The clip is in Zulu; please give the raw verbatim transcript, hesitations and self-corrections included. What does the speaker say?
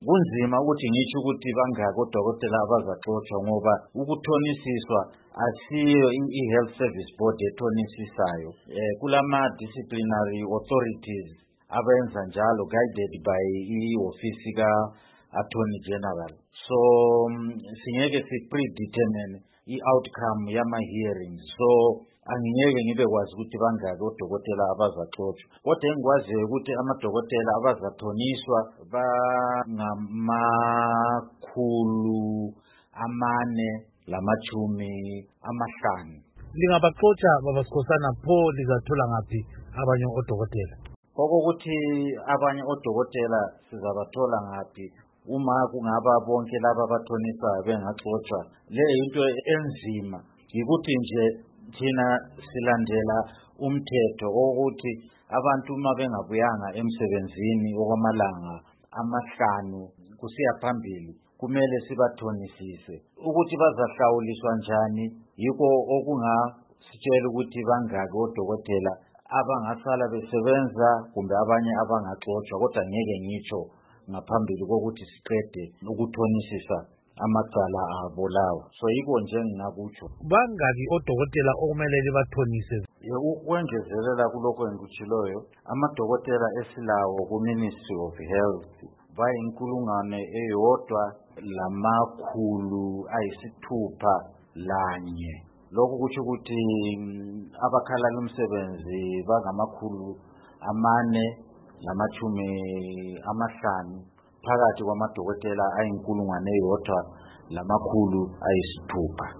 kunzima ukuthi ngisho ukuthi bangaki odokotela abazaxoshwa ngoba ukuthonisiswa asiyo i-health service board ethonisisayo. Eh, kulama disciplinary authorities abenza njalo guided by i-ofisi ka-Attorney General. So singeke si-predetermine i-outcome yama-hearings. So angingeke ngibe kwazi ukuthi bangaki odokotela abazaxoshwa. Kodwa engikwaziyo ukuthi amadokotela abazathoniswa bangamakhulu amane lamachumi amahlanu. Lingabaxotsha babaSikhosana pho lizathola ngaphi abanye odokotela? Okokuthi abanye odokotela sizabathola ngaphi uma kungaba bonke laba abathonisayo bengaxoshwa. Le into enzima yikuthi nje thina silandela umthetho ukuthi abantu uma bengabuyanga emsebenzini okwamalanga amahlanu kusiya phambili kumele sibathonisise. Ukuthi bazahlawuliswa njani yiko okungasitshela ukuthi bangaki odokotela abangasala besebenza kumbe abanye abangaxoshwa, kodwa ngeke ngitsho ngaphambili kokuthi siqede ukuthonisisa amacala abo lawo. So yiko nje ngingakutsho. Bangaki odokotela okumele libathonise? Ukwengezelela kulokho engikutshiloyo, amadokotela esilawo ku-Ministry of Health bayinkulungwane eyodwa lamakhulu ayisithupha lanye. Lokhu kutsho ukuthi abakhala umsebenzi bangamakhulu amane lamachumi amahlanu phakathi kwamadokotela ayinkulungwane eyodwa lamakhulu ayisithupha.